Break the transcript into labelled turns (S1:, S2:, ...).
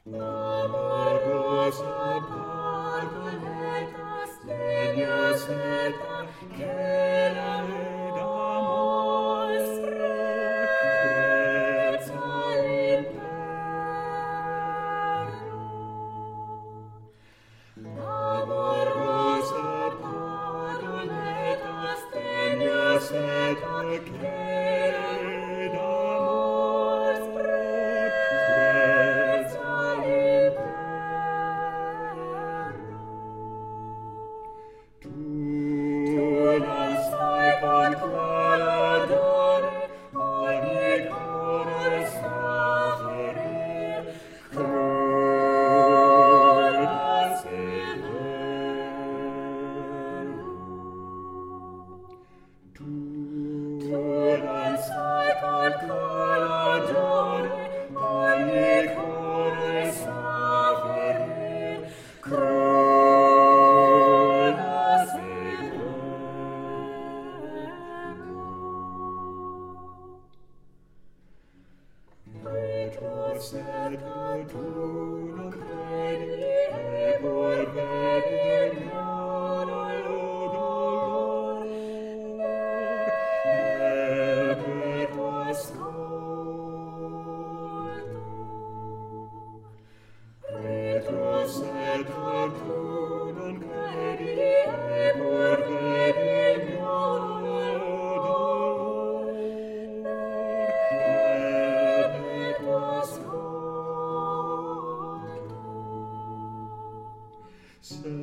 S1: Amargos apparconetas, denios eta, cela ed amos preza l'imperno. Amargos apparconetas, denios eta, cela ed amos preza l'imperno. Tu non sai con qual adore ogni core soffrir, cruda severo. Tu non sai con qual adore ogni core soffrir, cruda severo. Retrocede tu non credi, e por vedi mano e dolor, e per tuo ascolto. Retrocede tu non credi, e por vedi mano e dolor, e per tuo ascolto.